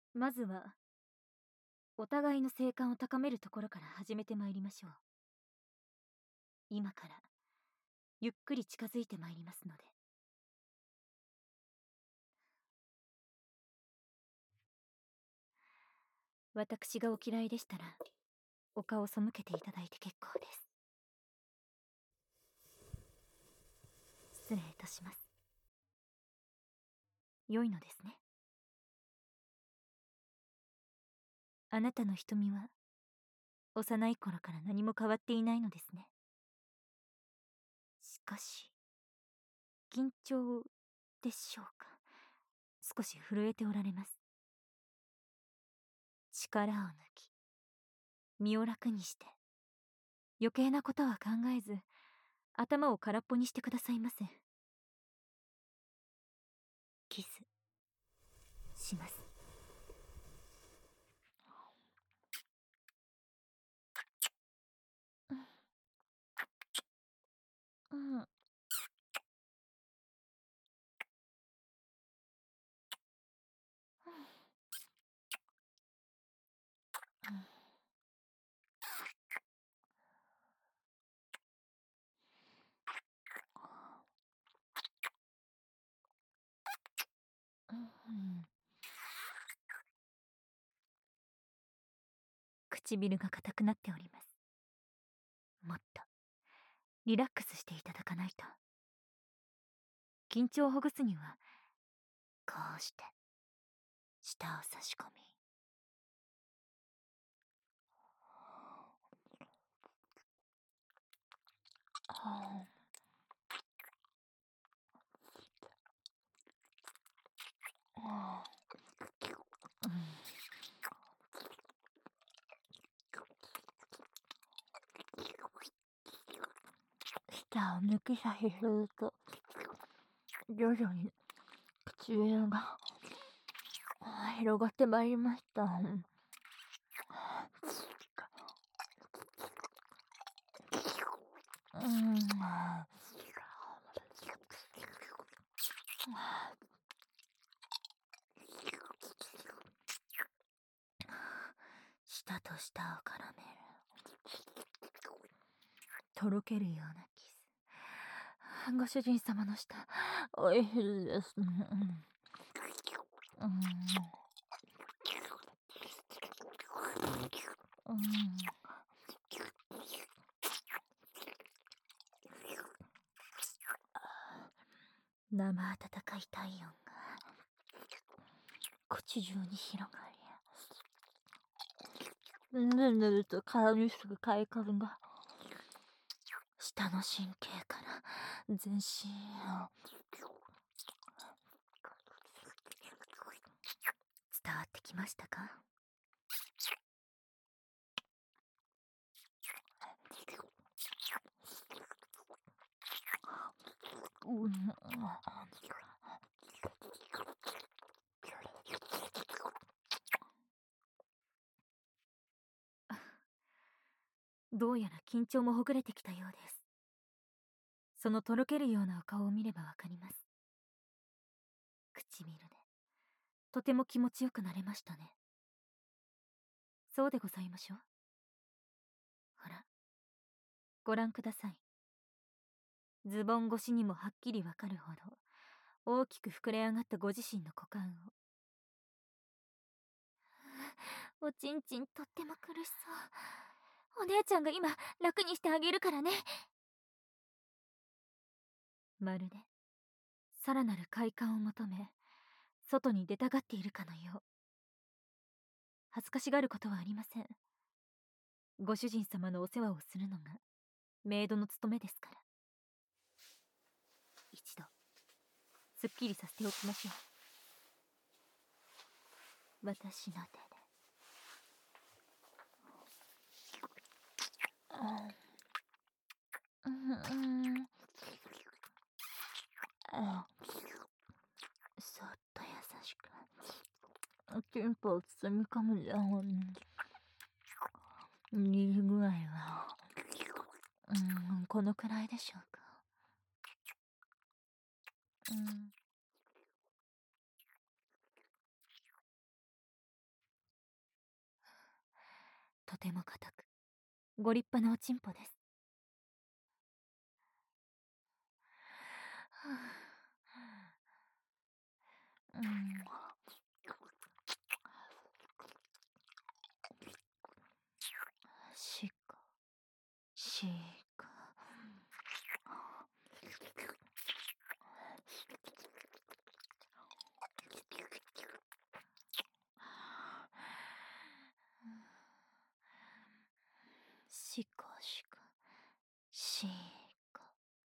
まずはお互いの性感を高めるところから始めてまいりましょう。今からゆっくり近づいてまいりますので。私がお嫌いでしたらお顔を背けていただいて結構です。失礼いたします。良いのですね。あなたの瞳は幼い頃から何も変わっていないのですね。しかし緊張でしょうか。少し震えておられます。力を抜き身を楽にして余計なことは考えず頭を空っぽにしてくださいませ。キスします。うん。唇が硬くなっております。もっとリラックスしていただかないと。緊張をほぐすにはこうして舌を差し込み、舌を抜き差しすると徐々に唇が広がってまいりました。舌と舌を絡めるとろけるようなキス。ご主人様の舌おいしいです。生温かい体温が口中に広がり、ぬるぬると体にすぐ快感が舌の神経から全身を伝わってきましたか？どうやら緊張もほぐれてきたようです。そのとろけるようなお顔を見ればわかります。唇でとても気持ちよくなれましたね。そうでございましょう。ほら、ご覧ください。ズボン越しにもはっきりわかるほど大きく膨れ上がったご自身の股間を。おちんちんとっても苦しそう。お姉ちゃんが今楽にしてあげるからね。まるでさらなる快感を求め外に出たがっているかのよう。恥ずかしがることはありません。ご主人様のお世話をするのがメイドの務めですから。一度すっきりさせておきましょう。私の手で。そっと優しくチンポを包み込むように。握り具合はこのくらいでしょうか。 とても硬くご立派なおちんぽです。しかしかしかしかしか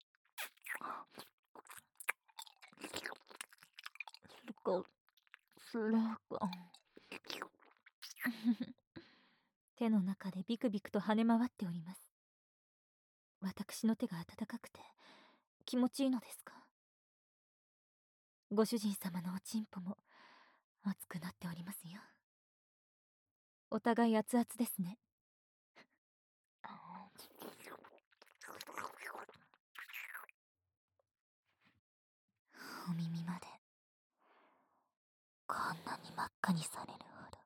すれか手の中でビクビクと跳ね回っております。私の手が温かくて気持ちいいのですか？ご主人様のおちんぽも熱くなっておりますよ。お互い熱々ですね。お耳までこんなに真っ赤にされるほど。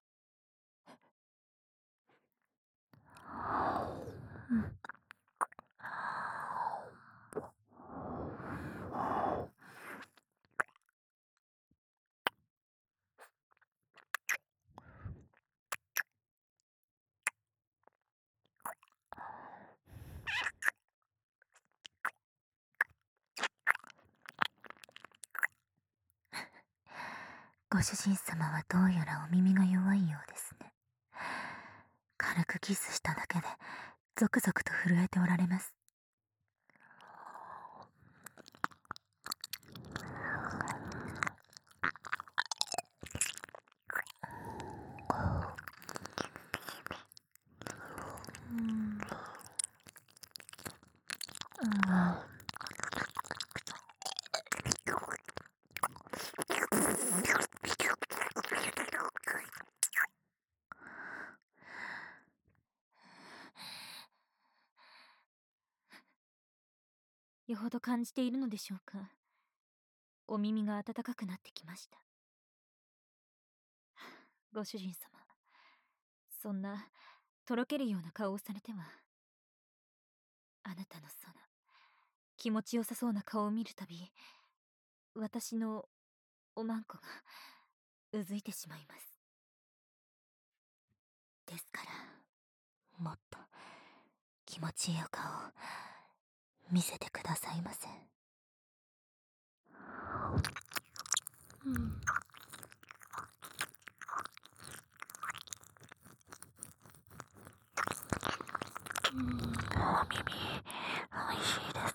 ご主人様はどうやらお耳が弱いようですね。軽くキスしただけでゾクゾクと震えておられます。よほど感じているのでしょうか。お耳が温かくなってきました。ご主人様、そんなとろけるような顔をされては。あなたのその気持ちよさそうな顔を見るたび、私のおまんこがうずいてしまいます。ですからもっと気持ちいいお顔を見せてくださいませ。お耳おいしいです。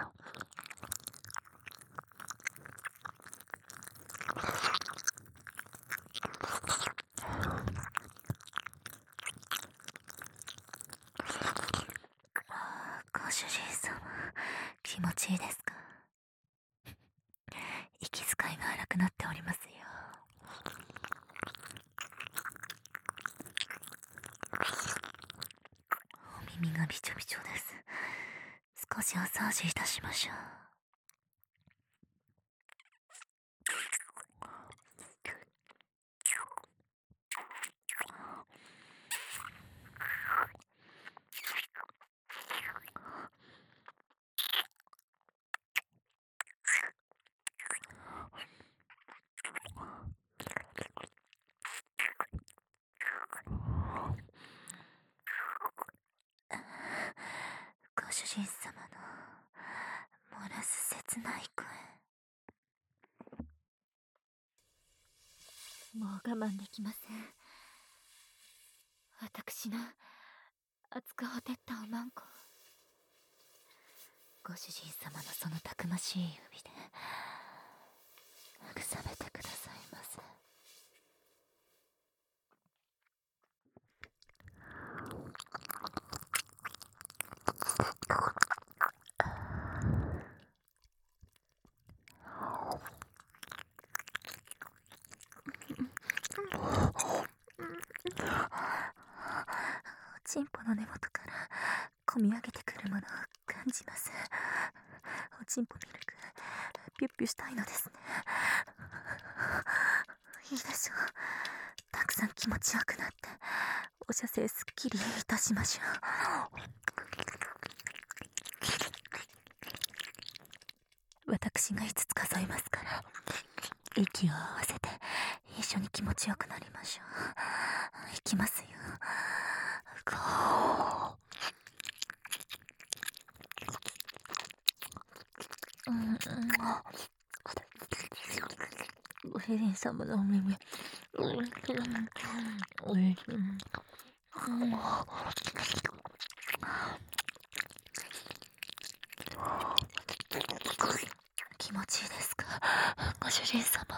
ご主人様、気持ちいいですか？息遣いが荒くなっておりますよ。お耳がびちょびちょです。少しお掃除いたしましょう。ご主人様の漏らす切ない声、もう我慢できません。私の熱くほてったおまんこ、ご主人様のそのたくましい指で慰めてくださいませ。おちんぽの根元からこみ上げてくるものを感じます。おちんぽミルクピュッピュしたいのですね。いいでしょう。 たくさん気持ちよくなって、お射精すっきりいたしましょう。私が5つ数えますから、息を合わせて一緒に気持ちよくなりましょう。いきますよ。ご主人様のお耳、気持ちいいですか、ご主人様。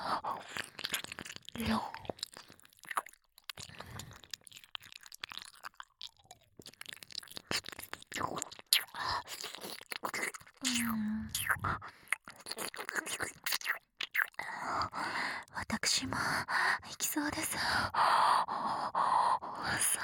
私も行きそうです。そう。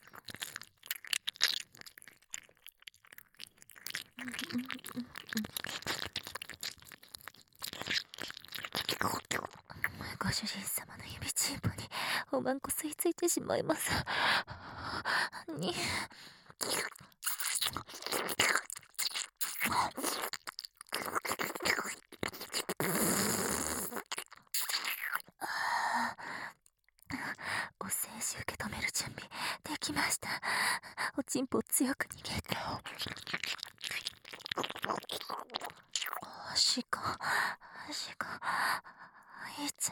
ご主人様の指チープにおまんこ吸い付いてしまいます。にお精子受け止める準備できました。おちんぽを強く握って。しかいつ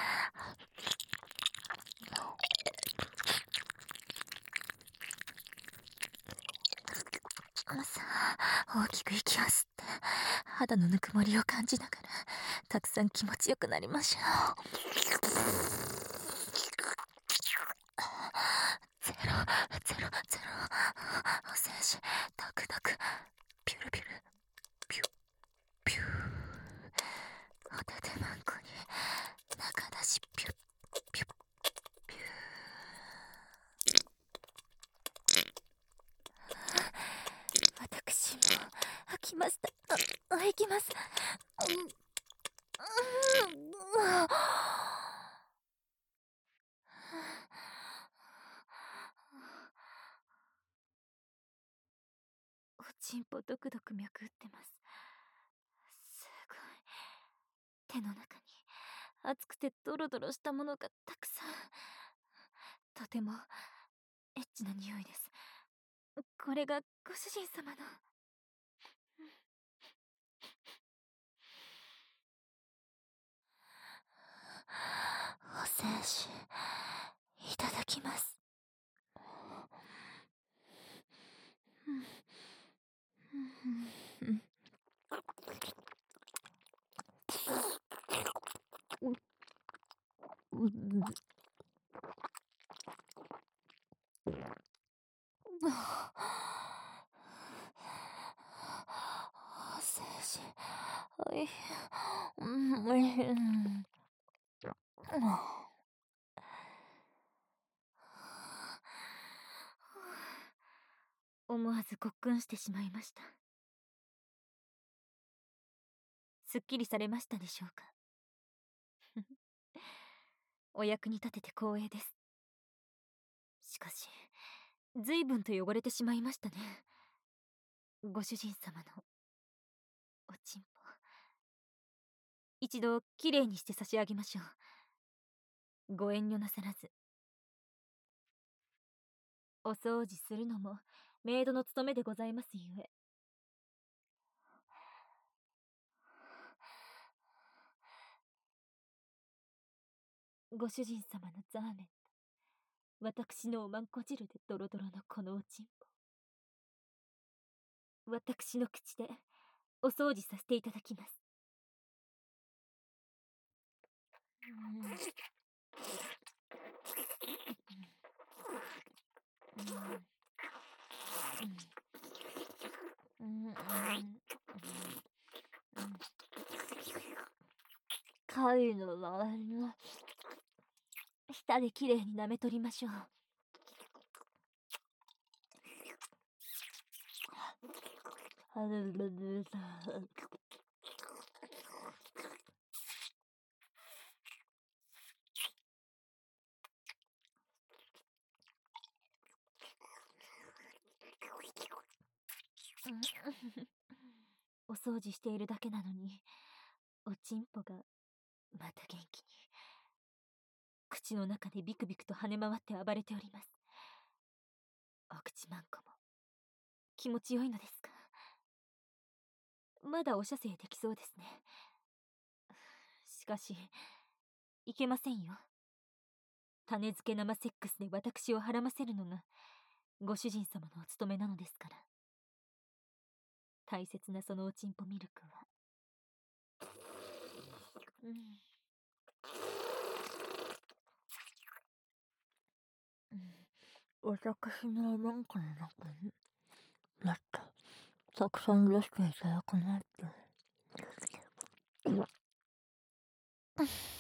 さあ、大きく息を吸って肌のぬくもりを感じながらたくさん気持ちよくなりましょう。ゼロお精子ドクドクピュルピュルピュピュお手手まんこに中出しピュピュピュ私も飽きました。行きます。おちんぽドクドク脈打ってます。すごい。手の中に熱くてドロドロしたものがたくさん。とてもエッチな匂いです。これがご主人様の。お精子いただきます。精子おいしい。おいしい。思わずごっくんしてしまいました。すっきりされましたでしょうか。お役に立てて光栄です。しかし随分と汚れてしまいましたね。ご主人様のおちんぽ、一度きれいにして差し上げましょう。ご遠慮なさらず。お掃除するのもメイドの務めでございますゆえ。ご主人様のザーメンと私のおまんこ汁でドロドロのこのおちんぽ、私の口でお掃除させていただきます。貝の周りの舌できれいに舐め取りましょう。 お掃除しているだけなのに、おちんぽがまた元気に口の中でビクビクと跳ね回って暴れております。お口まんこも気持ちよいのですか？まだお射精できそうですね。しかしいけませんよ。種付け生セックスで私をはらませるのがご主人様のお務めなのですから。大切なそのおちんぽミルクは、私のなんかの中にもっとたくさんいらしていただかないと。